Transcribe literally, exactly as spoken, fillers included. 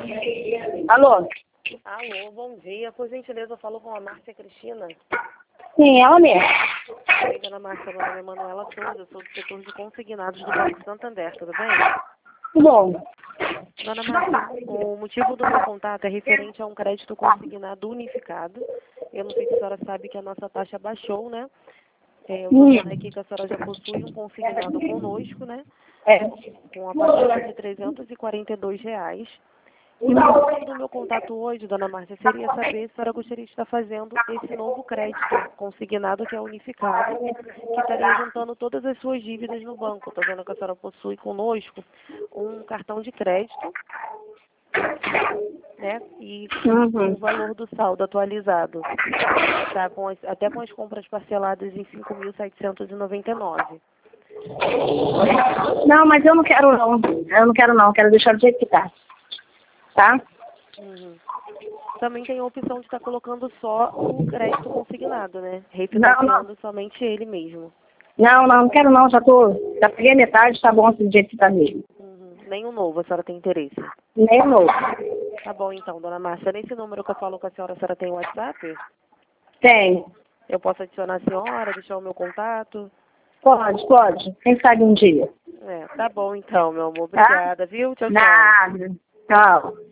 Alô? Alô, bom dia. Por gentileza, eu falo com a Márcia Cristina. Sim, ela mesmo. Oi, dona Márcia, meu nome é Manuela Souza, eu sou do setor de consignados do Banco Santander, tudo bem? Tudo bom. Dona Márcia, o motivo do meu contato é referente a um crédito consignado unificado. Eu não sei se a senhora sabe que a nossa taxa baixou, né? É, eu estou Hum. vendo aqui que a senhora já possui um consignado conosco, né? É. Com a parcela de trezentos e quarenta e dois reais. E o motivo do meu contato hoje, dona Márcia, seria saber se a senhora gostaria de estar fazendo esse novo crédito consignado, que é unificado, que estaria juntando todas as suas dívidas no banco. Estou vendo que a senhora possui conosco um cartão de crédito, né? E Uhum. o valor do saldo atualizado, tá? Com as, até com as compras parceladas em cinco mil setecentos e noventa e nove. Não, mas eu não quero não. Eu não quero não, quero deixar do jeito que tá. Tá? Uhum. Também tem a opção de estar colocando só o crédito consignado, né? Não, não. Refinanciando somente ele mesmo. Não, não, não quero não, já tô. Já peguei metade, tá bom assim do jeito que tá mesmo. Uhum. Nenhum novo, a senhora tem interesse? Nem novo. Tá bom então, dona Márcia. Nesse número que eu falo com a senhora, a senhora tem WhatsApp? Tem. Eu posso adicionar a senhora, deixar o meu contato? Pode, pode. Quem sabe um dia. É, tá bom então, meu amor. Tá? Obrigada, viu? Tchau, tchau. Nada. Tchau.